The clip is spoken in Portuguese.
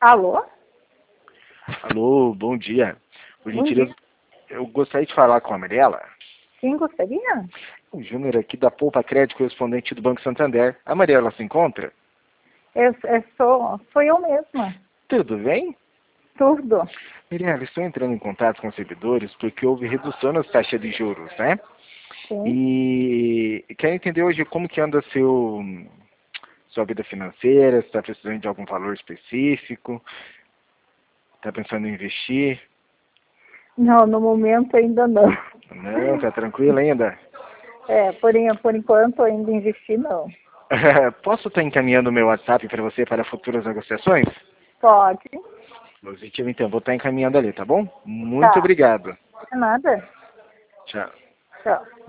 Alô? Alô, bom dia. Por Bom dia. gentileza, eu gostaria de falar com a Mariela. Quem gostaria? O Júnior aqui da Poupa Crédito, correspondente do Banco Santander. A Mariela se encontra? Sou eu mesma. Tudo bem? Tudo. Mariela, estou entrando em contato com os servidores porque houve redução nas taxas de juros, né? Sim. E quero entender hoje como que anda sua vida financeira, se está precisando de algum valor específico, está pensando em investir. Não, no momento ainda não. Não, tá tranquilo ainda? Por enquanto ainda investir não. Posso estar encaminhando o meu WhatsApp para você para futuras negociações? Pode. Positivo, então. Vou estar encaminhando ali, tá bom? Muito Tá. obrigado. De nada. Tchau. Tchau.